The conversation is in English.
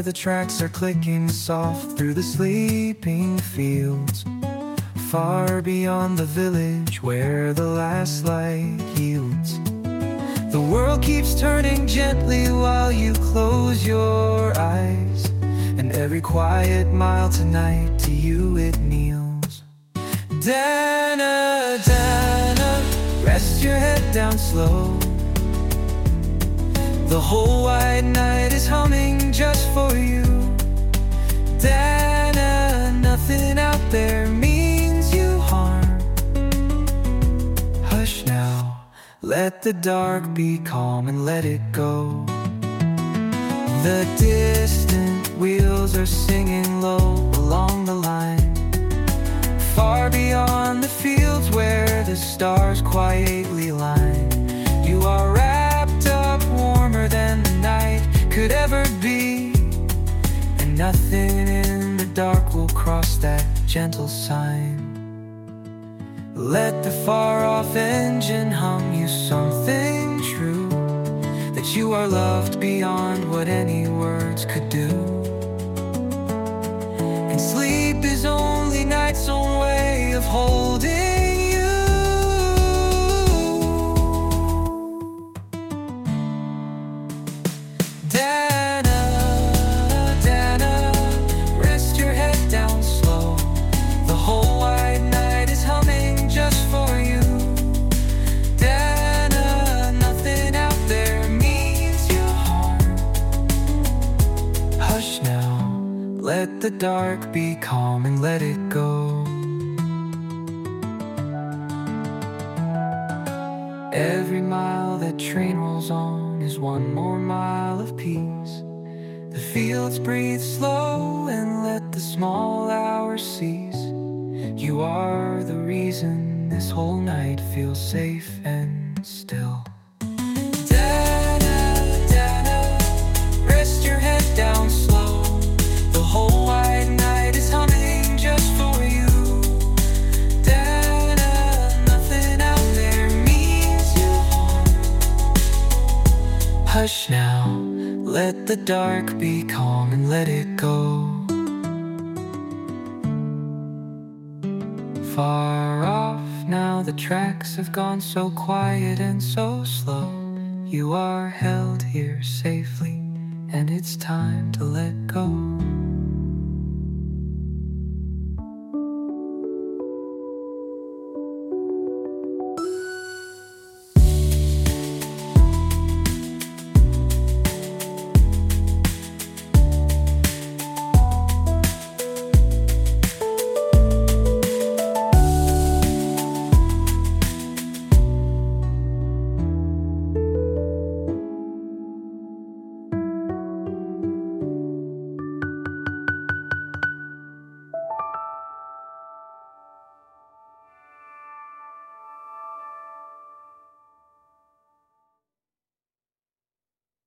where the tracks are clicking soft through the sleeping fields, far beyond the village where the last light yields. The world keeps turning gently while you close your eyes, and every quiet mile tonight to you it kneels. Dana, Dana, rest your head down slow. The whole wide night is humming just for you. Dana, nothing out there means you harm. Hush now, let the dark be calm and let it go. The distant wheels are singing low along the line, far beyond the fields where the stars quietly line. You are wrapped up warmer than the night could ever be, and nothing in the dark will cross that gentle sign. Let the far-off engine hum you something true, that you are loved beyond what any words could do. And sleep is only night's own way of holding you. Dana, Dana, rest your head down slow. The whole wide night is humming just for you. Dana, nothing out there means you harm. Hush now, let the dark be calm and let it go. Every mile that train rolls on is one more mile of peace. The fields breathe slow and let the small hours cease. You are the reason this whole night feels safe and still. Dana, Dana, rest your head down slow. The whole wide night is humming just for you. Dana, nothing out there means you harm. Hush now, let the dark be calm and let it go. Far off now, the tracks have gone so quiet and so slow. You are held here safely, and it's time to let go.